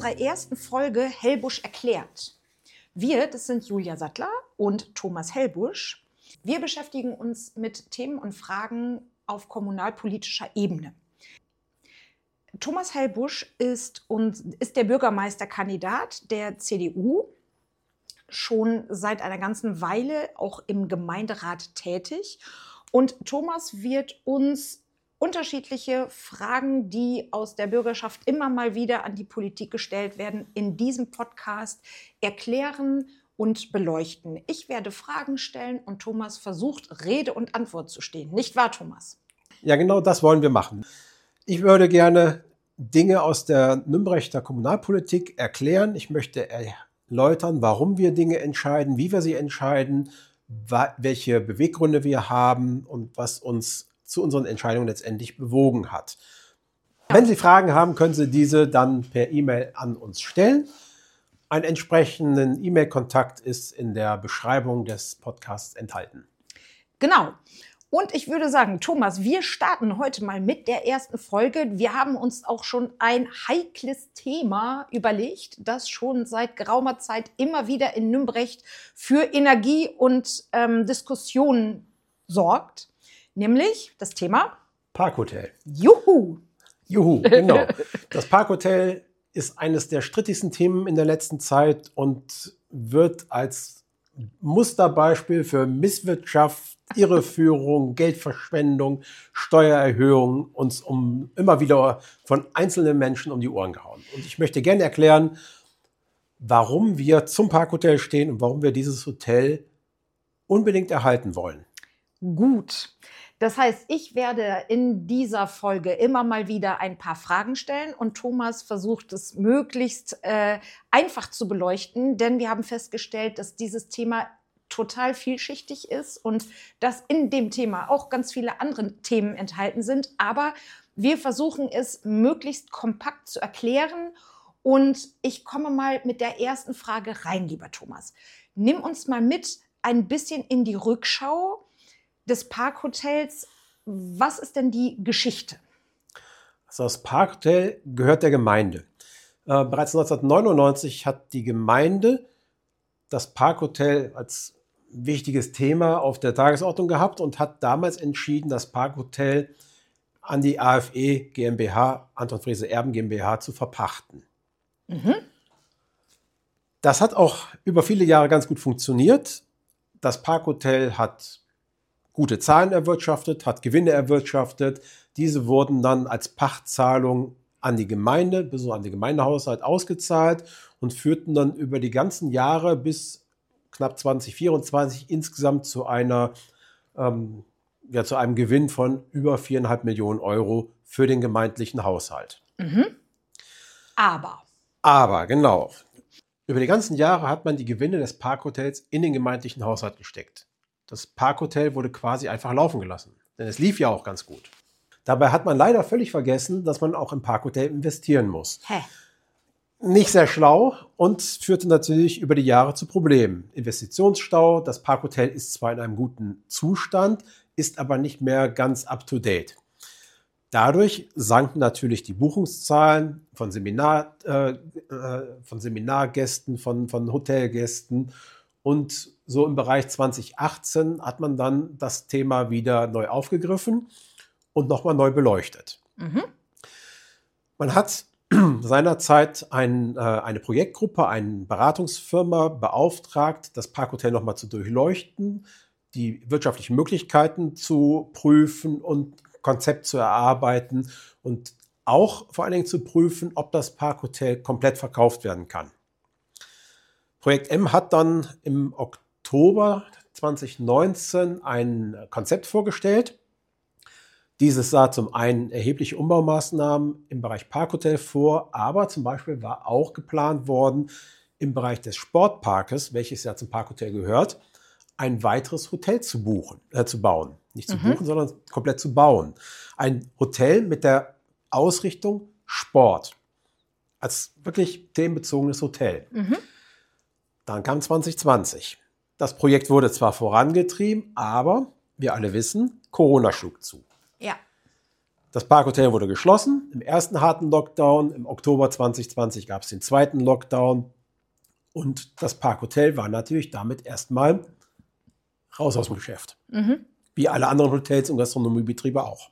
unserer ersten Folge Hellbusch erklärt. Wir, das sind Julia Sattler und Thomas Hellbusch. Wir beschäftigen uns mit Themen und Fragen auf kommunalpolitischer Ebene. Thomas Hellbusch ist der Bürgermeisterkandidat der CDU, schon seit einer ganzen Weile auch im Gemeinderat tätig. Und Thomas wird uns unterschiedliche Fragen, die aus der Bürgerschaft immer mal wieder an die Politik gestellt werden, in diesem Podcast erklären und beleuchten. Ich werde Fragen stellen und Thomas versucht, Rede und Antwort zu stehen. Nicht wahr, Thomas? Ja, genau das wollen wir machen. Ich würde gerne Dinge aus der Nümbrechter Kommunalpolitik erklären. Ich möchte erläutern, warum wir Dinge entscheiden, wie wir sie entscheiden, welche Beweggründe wir haben und was uns zu unseren Entscheidungen letztendlich bewogen hat. Wenn Sie Fragen haben, können Sie diese dann per E-Mail an uns stellen. Einen entsprechenden E-Mail-Kontakt ist in der Beschreibung des Podcasts enthalten. Genau. Und ich würde sagen, Thomas, wir starten heute mal mit der ersten Folge. Wir haben uns auch schon ein heikles Thema überlegt, das schon seit geraumer Zeit immer wieder in Nümbrecht für Energie und Diskussionen sorgt. Nämlich das Thema Parkhotel. Juhu! Juhu, genau. Das Parkhotel ist eines der strittigsten Themen in der letzten Zeit und wird als Musterbeispiel für Misswirtschaft, Irreführung, Geldverschwendung, Steuererhöhung uns immer wieder von einzelnen Menschen um die Ohren gehauen. Und ich möchte gerne erklären, warum wir zum Parkhotel stehen und warum wir dieses Hotel unbedingt erhalten wollen. Gut. Das heißt, ich werde in dieser Folge immer mal wieder ein paar Fragen stellen und Thomas versucht es möglichst einfach zu beleuchten, denn wir haben festgestellt, dass dieses Thema total vielschichtig ist und dass in dem Thema auch ganz viele andere Themen enthalten sind. Aber wir versuchen es möglichst kompakt zu erklären und ich komme mal mit der ersten Frage rein, lieber Thomas. Nimm uns mal mit ein bisschen in die Rückschau des Parkhotels. Was ist denn die Geschichte? Also das Parkhotel gehört der Gemeinde. Bereits 1999 hat die Gemeinde das Parkhotel als wichtiges Thema auf der Tagesordnung gehabt und hat damals entschieden, das Parkhotel an die AFE GmbH, Anton Frese Erben GmbH, zu verpachten. Mhm. Das hat auch über viele Jahre ganz gut funktioniert. Das Parkhotel hat gute Zahlen erwirtschaftet, hat Gewinne erwirtschaftet. Diese wurden dann als Pachtzahlung an die Gemeinde, bis an den Gemeindehaushalt ausgezahlt und führten dann über die ganzen Jahre bis knapp 2024 insgesamt zu einem Gewinn von über 4,5 Millionen Euro für den gemeindlichen Haushalt. Mhm. Aber, genau. Über die ganzen Jahre hat man die Gewinne des Parkhotels in den gemeindlichen Haushalt gesteckt. Das Parkhotel wurde quasi einfach laufen gelassen, denn es lief ja auch ganz gut. Dabei hat man leider völlig vergessen, dass man auch im Parkhotel investieren muss. Nicht sehr schlau und führte natürlich über die Jahre zu Problemen. Investitionsstau, das Parkhotel ist zwar in einem guten Zustand, ist aber nicht mehr ganz up-to-date. Dadurch sanken natürlich die Buchungszahlen von Seminargästen, von Hotelgästen. Und so im Bereich 2018 hat man dann das Thema wieder neu aufgegriffen und nochmal neu beleuchtet. Mhm. Man hat seinerzeit eine Projektgruppe, eine Beratungsfirma beauftragt, das Parkhotel nochmal zu durchleuchten, die wirtschaftlichen Möglichkeiten zu prüfen und Konzept zu erarbeiten und auch vor allen Dingen zu prüfen, ob das Parkhotel komplett verkauft werden kann. Projekt M hat dann im Oktober 2019 ein Konzept vorgestellt. Dieses sah zum einen erhebliche Umbaumaßnahmen im Bereich Parkhotel vor, aber zum Beispiel war auch geplant worden, im Bereich des Sportparkes, welches ja zum Parkhotel gehört, ein weiteres Hotel zu bauen. Nicht zu buchen, sondern komplett zu bauen. Ein Hotel mit der Ausrichtung Sport. Als wirklich themenbezogenes Hotel. Mhm. Dann kam 2020. Das Projekt wurde zwar vorangetrieben, aber wir alle wissen, Corona schlug zu. Ja. Das Parkhotel wurde geschlossen im ersten harten Lockdown. Im Oktober 2020 gab es den zweiten Lockdown. Und das Parkhotel war natürlich damit erstmal raus aus dem Geschäft. Wie alle anderen Hotels und Gastronomiebetriebe auch.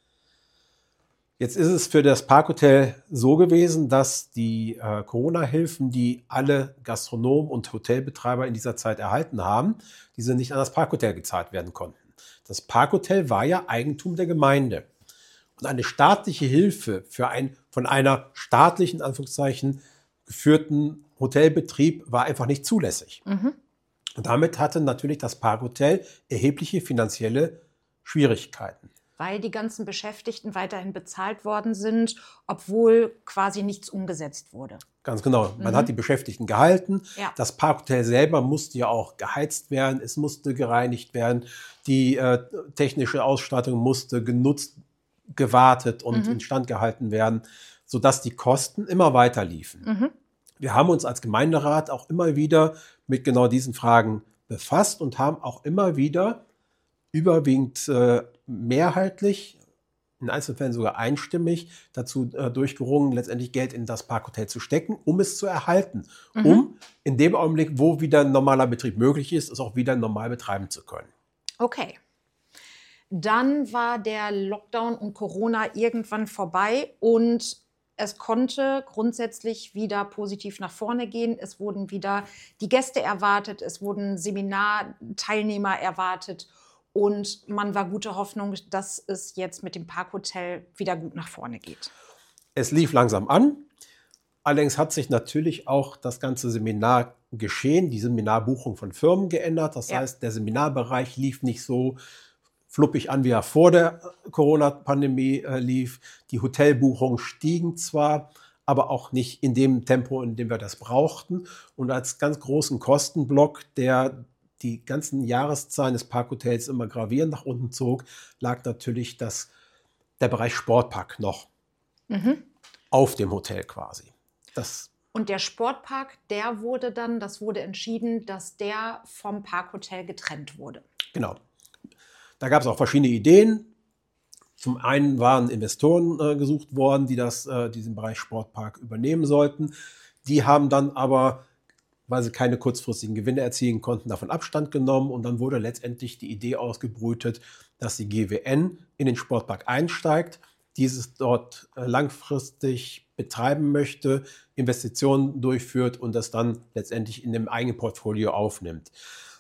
Jetzt ist es für das Parkhotel so gewesen, dass die Corona-Hilfen, die alle Gastronomen und Hotelbetreiber in dieser Zeit erhalten haben, diese nicht an das Parkhotel gezahlt werden konnten. Das Parkhotel war ja Eigentum der Gemeinde. Und eine staatliche Hilfe für einen von einer staatlichen, Anführungszeichen, geführten Hotelbetrieb war einfach nicht zulässig. Und damit hatte natürlich das Parkhotel erhebliche finanzielle Schwierigkeiten. Weil die ganzen Beschäftigten weiterhin bezahlt worden sind, obwohl quasi nichts umgesetzt wurde. Ganz genau. Man hat die Beschäftigten gehalten. Ja. Das Parkhotel selber musste ja auch geheizt werden. Es musste gereinigt werden. Die technische Ausstattung musste genutzt, gewartet und instand gehalten werden, sodass die Kosten immer weiter liefen. Wir haben uns als Gemeinderat auch immer wieder mit genau diesen Fragen befasst und haben auch immer wieder überwiegend mehrheitlich, in Einzelfällen sogar einstimmig, dazu durchgerungen, letztendlich Geld in das Parkhotel zu stecken, um es zu erhalten, um in dem Augenblick, wo wieder ein normaler Betrieb möglich ist, es auch wieder normal betreiben zu können. Okay. Dann war der Lockdown und Corona irgendwann vorbei und es konnte grundsätzlich wieder positiv nach vorne gehen. Es wurden wieder die Gäste erwartet, es wurden Seminarteilnehmer erwartet und man war guter Hoffnung, dass es jetzt mit dem Parkhotel wieder gut nach vorne geht. Es lief langsam an. Allerdings hat sich natürlich auch das ganze Seminargeschehen, die Seminarbuchung von Firmen geändert. Das heißt, der Seminarbereich lief nicht so fluppig an, wie er vor der Corona-Pandemie lief. Die Hotelbuchungen stiegen zwar, aber auch nicht in dem Tempo, in dem wir das brauchten. Und als ganz großen Kostenblock, der die ganzen Jahreszahlen des Parkhotels immer gravierend nach unten zog, lag natürlich der Bereich Sportpark noch auf dem Hotel quasi. Und der Sportpark, das wurde entschieden, dass der vom Parkhotel getrennt wurde. Genau. Da gab es auch verschiedene Ideen. Zum einen waren Investoren gesucht worden, die diesen Bereich Sportpark übernehmen sollten. Die haben dann aber, weil sie keine kurzfristigen Gewinne erzielen konnten, davon Abstand genommen. Und dann wurde letztendlich die Idee ausgebrütet, dass die GWN in den Sportpark einsteigt, dieses dort langfristig betreiben möchte, Investitionen durchführt und das dann letztendlich in dem eigenen Portfolio aufnimmt.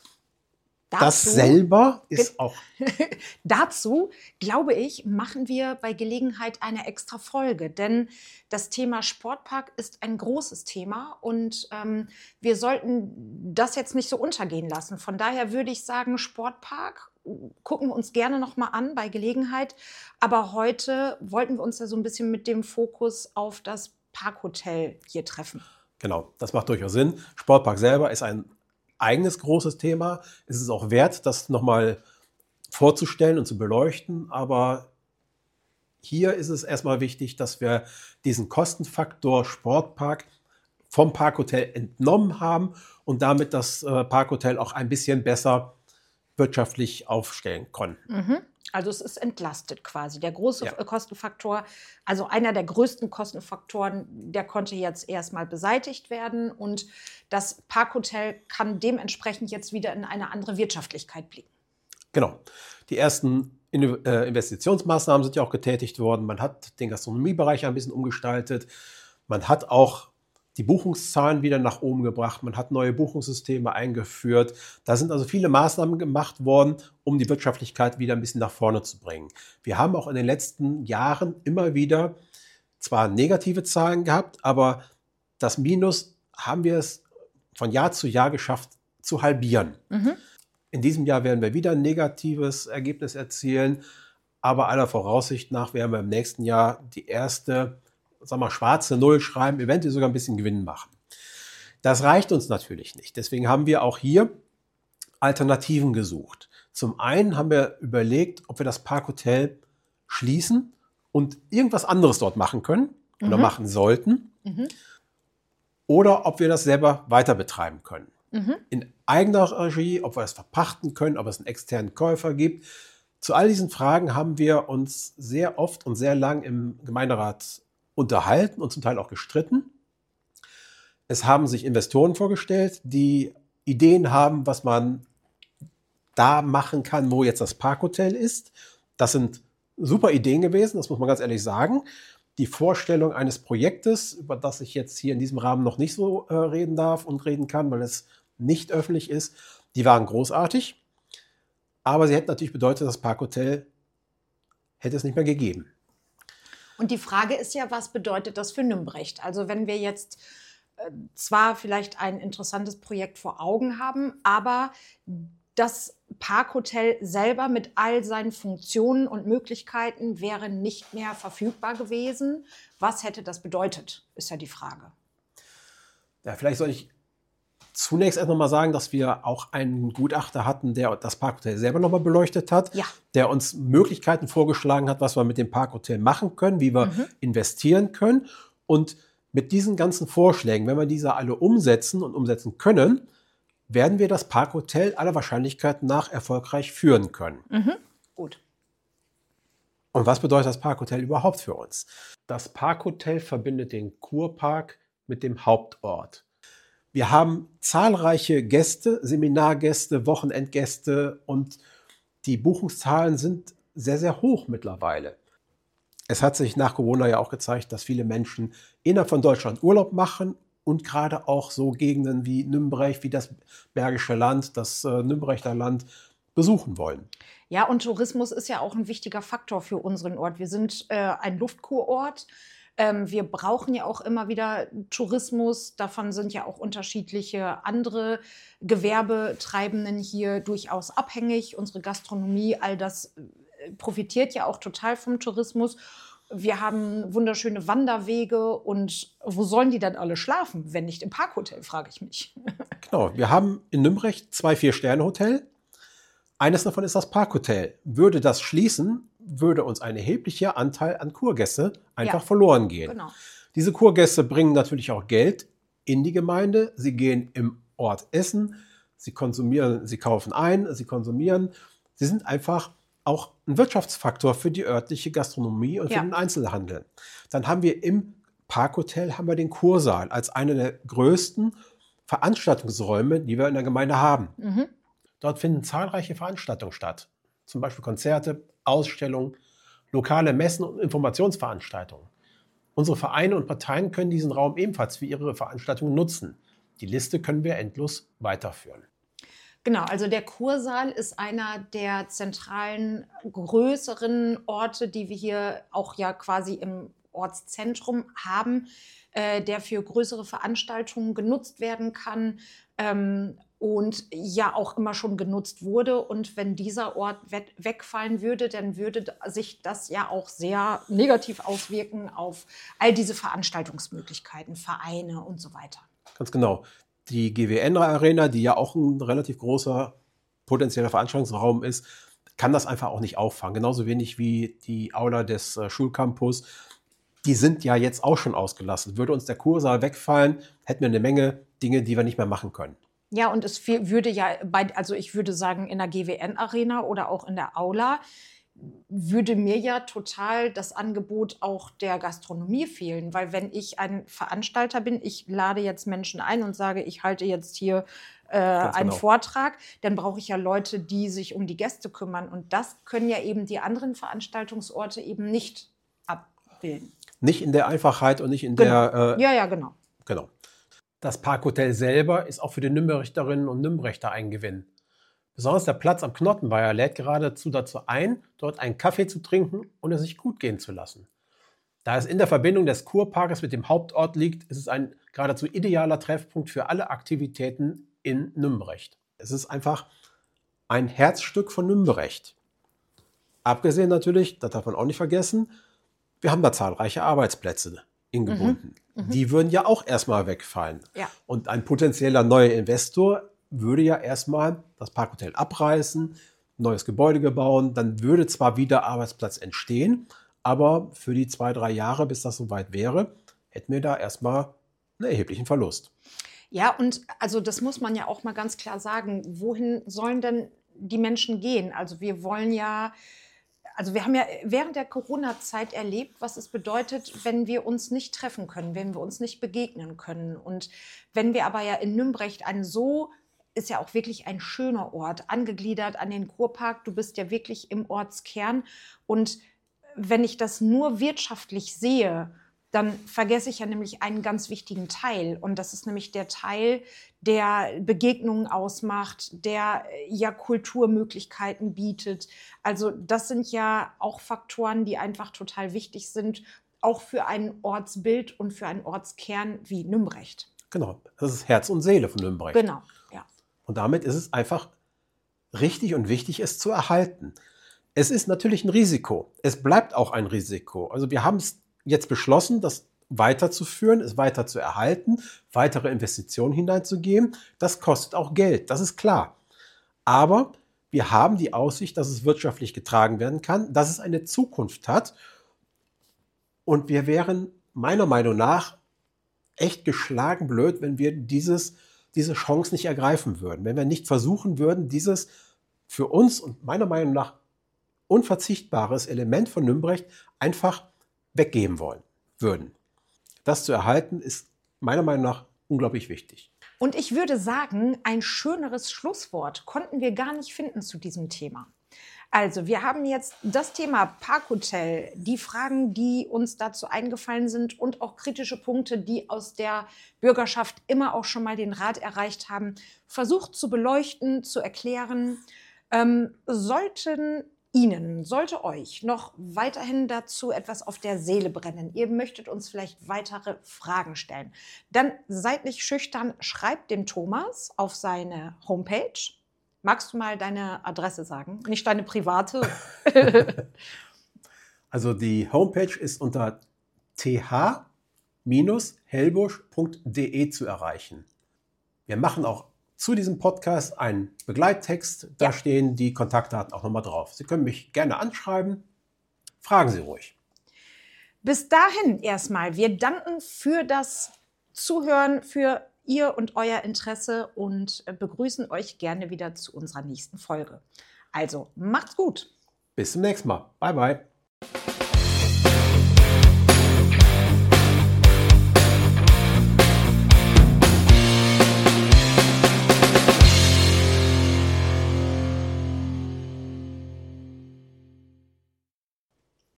Das selber ist auch. Dazu, glaube ich, machen wir bei Gelegenheit eine extra Folge, denn das Thema Sportpark ist ein großes Thema und wir sollten das jetzt nicht so untergehen lassen. Von daher würde ich sagen, Sportpark gucken wir uns gerne noch mal an bei Gelegenheit, aber heute wollten wir uns ja so ein bisschen mit dem Fokus auf das Parkhotel hier treffen. Genau, das macht durchaus Sinn. Sportpark selber ist ein eigenes großes Thema. Es ist auch wert, das nochmal vorzustellen und zu beleuchten. Aber hier ist es erstmal wichtig, dass wir diesen Kostenfaktor Sportpark vom Parkhotel entnommen haben und damit das Parkhotel auch ein bisschen besser wirtschaftlich aufstellen konnten. Also es ist entlastet quasi. Der große Kostenfaktor, also einer der größten Kostenfaktoren, der konnte jetzt erstmal beseitigt werden und das Parkhotel kann dementsprechend jetzt wieder in eine andere Wirtschaftlichkeit blicken. Genau. Die ersten Investitionsmaßnahmen sind ja auch getätigt worden. Man hat den Gastronomiebereich ein bisschen umgestaltet. Man hat auch die Buchungszahlen wieder nach oben gebracht. Man hat neue Buchungssysteme eingeführt. Da sind also viele Maßnahmen gemacht worden, um die Wirtschaftlichkeit wieder ein bisschen nach vorne zu bringen. Wir haben auch in den letzten Jahren immer wieder zwar negative Zahlen gehabt, aber das Minus haben wir es von Jahr zu Jahr geschafft zu halbieren. In diesem Jahr werden wir wieder ein negatives Ergebnis erzielen, aber aller Voraussicht nach werden wir im nächsten Jahr die erste schwarze Null schreiben, eventuell sogar ein bisschen Gewinn machen. Das reicht uns natürlich nicht. Deswegen haben wir auch hier Alternativen gesucht. Zum einen haben wir überlegt, ob wir das Parkhotel schließen und irgendwas anderes dort machen können oder machen sollten. Oder ob wir das selber weiter betreiben können. In eigener Regie, ob wir das verpachten können, ob es einen externen Käufer gibt. Zu all diesen Fragen haben wir uns sehr oft und sehr lang im Gemeinderat unterhalten und zum Teil auch gestritten. Es haben sich Investoren vorgestellt, die Ideen haben, was man da machen kann, wo jetzt das Parkhotel ist. Das sind super Ideen gewesen, das muss man ganz ehrlich sagen. Die Vorstellung eines Projektes, über das ich jetzt hier in diesem Rahmen noch nicht so reden darf und reden kann, weil es nicht öffentlich ist, die waren großartig. Aber sie hätten natürlich bedeutet, das Parkhotel hätte es nicht mehr gegeben. Und die Frage ist ja, was bedeutet das für Nümbrecht? Also wenn wir jetzt zwar vielleicht ein interessantes Projekt vor Augen haben, aber das Parkhotel selber mit all seinen Funktionen und Möglichkeiten wäre nicht mehr verfügbar gewesen. Was hätte das bedeutet, ist ja die Frage. Ja, vielleicht soll ich zunächst erst noch mal sagen, dass wir auch einen Gutachter hatten, der das Parkhotel selber noch mal beleuchtet hat, ja, der uns Möglichkeiten vorgeschlagen hat, was wir mit dem Parkhotel machen können, wie wir investieren können. Und mit diesen ganzen Vorschlägen, wenn wir diese alle umsetzen und umsetzen können, werden wir das Parkhotel aller Wahrscheinlichkeit nach erfolgreich führen können. Gut. Und was bedeutet das Parkhotel überhaupt für uns? Das Parkhotel verbindet den Kurpark mit dem Hauptort. Wir haben zahlreiche Gäste, Seminargäste, Wochenendgäste und die Buchungszahlen sind sehr, sehr hoch mittlerweile. Es hat sich nach Corona ja auch gezeigt, dass viele Menschen innerhalb von Deutschland Urlaub machen und gerade auch so Gegenden wie Nümbrecht, wie das Bergische Land, das Nümbrechter Land besuchen wollen. Ja, und Tourismus ist ja auch ein wichtiger Faktor für unseren Ort. Wir sind ein Luftkurort. Wir brauchen ja auch immer wieder Tourismus. Davon sind ja auch unterschiedliche andere Gewerbetreibenden hier durchaus abhängig. Unsere Gastronomie, all das profitiert ja auch total vom Tourismus. Wir haben wunderschöne Wanderwege und wo sollen die dann alle schlafen, wenn nicht im Parkhotel, frage ich mich. Genau, wir haben in Nümbrecht 2 4-Sterne-Hotel. Eines davon ist das Parkhotel. Würde das schließen, würde uns ein erheblicher Anteil an Kurgäste einfach verloren gehen. Genau. Diese Kurgäste bringen natürlich auch Geld in die Gemeinde. Sie gehen im Ort essen, sie konsumieren, sie kaufen ein, sie konsumieren. Sie sind einfach auch ein Wirtschaftsfaktor für die örtliche Gastronomie und für den Einzelhandel. Dann haben wir im Parkhotel den Kursaal als einen der größten Veranstaltungsräume, die wir in der Gemeinde haben. Dort finden zahlreiche Veranstaltungen statt, zum Beispiel Konzerte, Ausstellungen, lokale Messen und Informationsveranstaltungen. Unsere Vereine und Parteien können diesen Raum ebenfalls für ihre Veranstaltungen nutzen. Die Liste können wir endlos weiterführen. Genau, also der Kursaal ist einer der zentralen, größeren Orte, die wir hier auch ja quasi im Ortszentrum haben, der für größere Veranstaltungen genutzt werden kann und ja auch immer schon genutzt wurde. Und wenn dieser Ort wegfallen würde, dann würde sich das ja auch sehr negativ auswirken auf all diese Veranstaltungsmöglichkeiten, Vereine und so weiter. Ganz genau. Die GWN-Arena, die ja auch ein relativ großer potenzieller Veranstaltungsraum ist, kann das einfach auch nicht auffangen. Genauso wenig wie die Aula des Schulcampus. Die sind ja jetzt auch schon ausgelassen. Würde uns der Kursaal wegfallen, hätten wir eine Menge Dinge, die wir nicht mehr machen können. Ja, und es würde ja, also ich würde sagen, in der GWN-Arena oder auch in der Aula würde mir ja total das Angebot auch der Gastronomie fehlen. Weil wenn ich ein Veranstalter bin, ich lade jetzt Menschen ein und sage, ich halte jetzt hier einen Vortrag, dann brauche ich ja Leute, die sich um die Gäste kümmern. Und das können ja eben die anderen Veranstaltungsorte eben nicht abbilden. Nicht in der Einfachheit und nicht in der... Genau. Genau. Das Parkhotel selber ist auch für die Nümbrechterinnen und Nümbrechter ein Gewinn. Besonders der Platz am Knottenweiher lädt geradezu dazu ein, dort einen Kaffee zu trinken und es sich gut gehen zu lassen. Da es in der Verbindung des Kurparkes mit dem Hauptort liegt, ist es ein geradezu idealer Treffpunkt für alle Aktivitäten in Nümbrecht. Es ist einfach ein Herzstück von Nümbrecht. Abgesehen natürlich, das darf man auch nicht vergessen, wir haben da zahlreiche Arbeitsplätze eingebunden. Die würden ja auch erstmal wegfallen. Ja. Und ein potenzieller neuer Investor würde ja erstmal das Parkhotel abreißen, neues Gebäude bauen, dann würde zwar wieder Arbeitsplatz entstehen, aber für die 2-3 Jahre, bis das soweit wäre, hätten wir da erstmal einen erheblichen Verlust. Ja, und also das muss man ja auch mal ganz klar sagen, wohin sollen denn die Menschen gehen. Also wir haben ja während der Corona-Zeit erlebt, was es bedeutet, wenn wir uns nicht treffen können, wenn wir uns nicht begegnen können. Und wenn wir aber ja in Nümbrecht ist ja auch wirklich ein schöner Ort, angegliedert an den Kurpark. Du bist ja wirklich im Ortskern. Und wenn ich das nur wirtschaftlich sehe, dann vergesse ich ja nämlich einen ganz wichtigen Teil. Und das ist nämlich der Teil, der Begegnungen ausmacht, der ja Kulturmöglichkeiten bietet. Also das sind ja auch Faktoren, die einfach total wichtig sind, auch für ein Ortsbild und für einen Ortskern wie Nümbrecht. Genau, das ist Herz und Seele von Nümbrecht. Genau, ja. Und damit ist es einfach richtig und wichtig, es zu erhalten. Es ist natürlich ein Risiko. Es bleibt auch ein Risiko. Also wir haben es jetzt beschlossen, das weiterzuführen, es weiter zu erhalten, weitere Investitionen hineinzugeben. Das kostet auch Geld, das ist klar. Aber wir haben die Aussicht, dass es wirtschaftlich getragen werden kann, dass es eine Zukunft hat. Und wir wären meiner Meinung nach echt geschlagen blöd, wenn wir diese Chance nicht ergreifen würden. Wenn wir nicht versuchen würden, dieses für uns und meiner Meinung nach unverzichtbares Element von Nümbrecht einfach weggeben würden. Das zu erhalten ist meiner Meinung nach unglaublich wichtig. Und ich würde sagen, ein schöneres Schlusswort konnten wir gar nicht finden zu diesem Thema. Also, wir haben jetzt das Thema Parkhotel, die Fragen, die uns dazu eingefallen sind und auch kritische Punkte, die aus der Bürgerschaft immer auch schon mal den Rat erreicht haben, versucht zu beleuchten, zu erklären. Sollte euch noch weiterhin dazu etwas auf der Seele brennen, ihr möchtet uns vielleicht weitere Fragen stellen, dann seid nicht schüchtern, schreibt dem Thomas auf seine Homepage. Magst du mal deine Adresse sagen? Nicht deine private. Also die Homepage ist unter th-helbusch.de zu erreichen. Wir machen auch zu diesem Podcast einen Begleittext. Da stehen die Kontaktdaten auch nochmal drauf. Sie können mich gerne anschreiben. Fragen Sie ruhig. Bis dahin erstmal. Wir danken für das Zuhören, für Ihr und euer Interesse und begrüßen euch gerne wieder zu unserer nächsten Folge. Also, macht's gut. Bis zum nächsten Mal. Bye, bye.